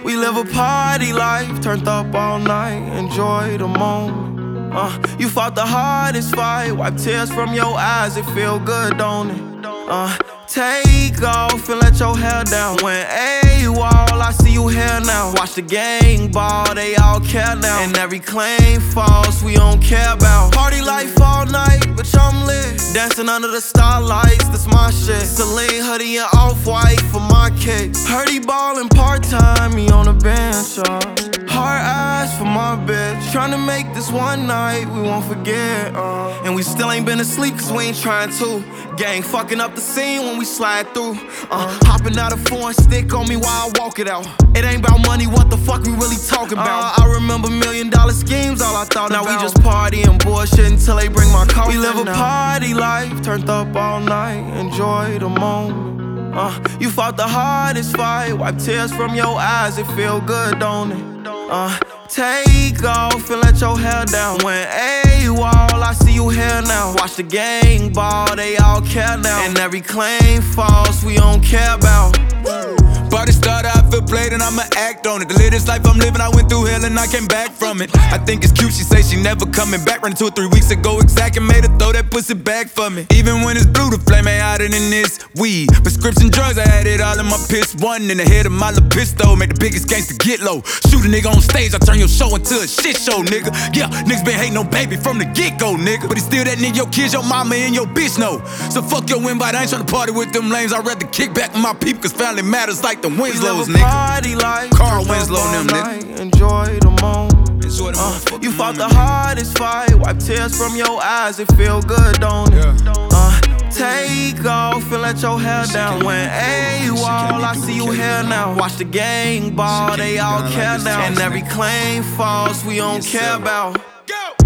We live a party life, turned up all night, enjoy the moment. You fought the hardest fight, wipe tears from your eyes, it feel good, don't it? Take off and let your hair down. When AWOL, I see you here now. Watch the gang ball, they all care now. And every claim false, we don't care about. Party life all night, bitch, I'm lit. Dancing under the starlights, that's my shit. Celine hoodie and off-white for my kick. Heard he ballin' part-time, me on the bench, Hard eyes for my bitch. Tryna make this one night we won't forget, And we still ain't been asleep cause we ain't trying to. Gang fucking up the scene when we slide through. Hopping out a foreign stick on me while I walk it out. It ain't about money, what the fuck we really talking about? I remember $1 million schemes, all I thought about. Now we just party and bullshit until they bring my coffin. We live a party life, turned up all night, enjoy the moment. You fought the hardest fight, wipe tears from your eyes, it feel good, don't it? Take off and let your hair down. When AWOL, I see you here now. Watch the gang ball, they all care now. And every claim false, we don't care about. Party started, I feel played and I'ma act on it. The latest life I'm living, I went through hell and I came back from it. I think it's cute, she say she never coming back. Ran 2 or 3 weeks ago, exact and made her throw that pussy back for me. Even when it's blue, the flame ain't hotter than this weed. Prescription drugs, I had it all in my piss. One in the head of my little pistol, make the biggest gangster get low. Shoot a nigga on stage, I turn your show into a shit show, nigga. Yeah, niggas been hating on baby from the get-go, nigga. But it's still that nigga, your kids, your mama, and your bitch know. So fuck your invite, I ain't tryna party with them lames. I'd rather kick back with my people, cause family matters like the Winslows, nigga. Party life, Carl Winslow and them, nigga. Enjoy the moment. Enjoy the motherfucking You fought moment, the hardest fight, wipe tears from your eyes, it feel good, don't it? Take off and let your hair down. When AWOL, I see you here now. Watch the gang ball, they all care now. And every claim false, we don't care about.